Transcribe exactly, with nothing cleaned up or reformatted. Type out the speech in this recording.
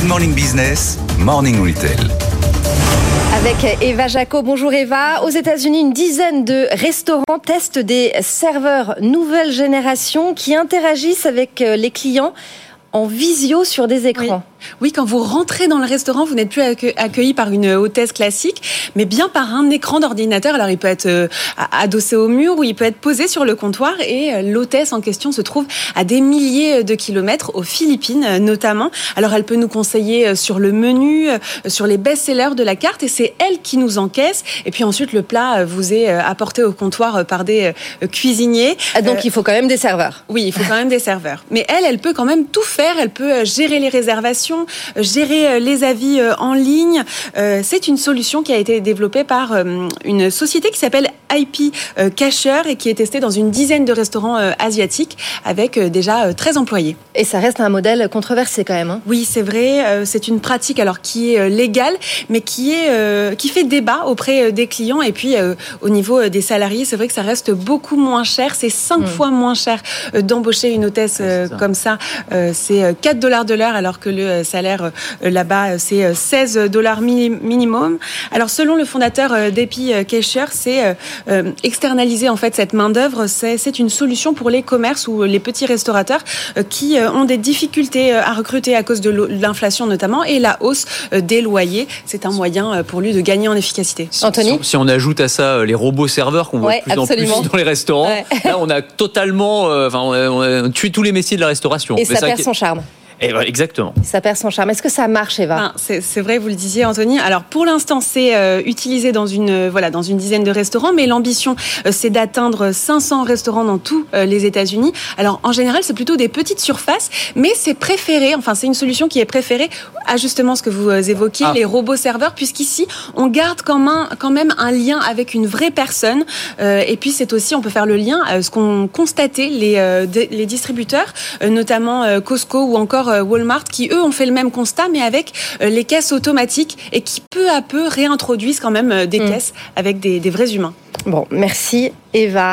Morning Business, Morning Retail. Avec Eva Jaco. Bonjour Eva. Aux États-Unis, une dizaine de restaurants testent des serveurs nouvelle génération qui interagissent avec les clients en visio sur des écrans. Oui. Oui, quand vous rentrez dans le restaurant, vous n'êtes plus accueilli par une hôtesse classique, mais bien par un écran d'ordinateur. Alors, il peut être euh, adossé au mur ou il peut être posé sur le comptoir et euh, l'hôtesse en question se trouve à des milliers de kilomètres, aux Philippines euh, notamment. Alors, elle peut nous conseiller euh, sur le menu, euh, sur les best-sellers de la carte et c'est elle qui nous encaisse. Et puis ensuite, le plat euh, vous est euh, apporté au comptoir euh, par des euh, cuisiniers. Ah, donc, euh, il faut quand même des serveurs. Oui, il faut quand même des serveurs. Mais elle, elle peut quand même tout faire. Elle peut euh, gérer les réservations, gérer les avis en ligne. C'est une solution qui a été développée par une société qui s'appelle I P Casher et qui est testée dans une dizaine de restaurants asiatiques avec déjà treize employés. Et ça reste un modèle controversé quand même. Hein. Oui, c'est vrai. C'est une pratique alors qui est légale, mais qui est qui fait débat auprès des clients et puis au niveau des salariés, c'est vrai que ça reste beaucoup moins cher. C'est cinq mmh. fois moins cher d'embaucher une hôtesse ouais, ça. comme ça. C'est quatre dollars de l'heure alors que le salaire là-bas, c'est seize dollars minimum. Alors, selon le fondateur d'I P Casher, c'est euh, externaliser en fait cette main-d'œuvre. C'est, c'est une solution pour les commerces ou les petits restaurateurs euh, qui euh, ont des difficultés à recruter à cause de l'inflation notamment et la hausse euh, des loyers. C'est un moyen pour lui de gagner en efficacité. Anthony ? Si, si on ajoute à ça les robots serveurs qu'on voit ouais, de plus absolument. en plus dans les restaurants, ouais. Là, on a totalement, euh, enfin, on a, on a tué tous les métiers de la restauration. Et ça perd son charme. Et voilà, exactement. Ça perd son charme. Est-ce que ça marche, Eva ? Ben, c'est, c'est vrai, vous le disiez, Anthony. Alors, pour l'instant, c'est euh, utilisé dans une, euh, voilà, dans une dizaine de restaurants, mais l'ambition, euh, c'est d'atteindre cinq cents restaurants dans tous euh, les États-Unis. Alors, en général, c'est plutôt des petites surfaces, mais c'est préféré, enfin, c'est une solution qui est préférée à justement ce que vous euh, évoquiez, ah. les robots serveurs, puisqu'ici, on garde quand même, quand même un lien avec une vraie personne. Euh, et puis, c'est aussi, on peut faire le lien à ce qu'ont constaté les, euh, de, les distributeurs, euh, notamment euh, Costco ou encore Walmart, qui eux ont fait le même constat mais avec les caisses automatiques et qui peu à peu réintroduisent quand même des mmh. caisses avec des, des vrais humains. Bon, merci Eva.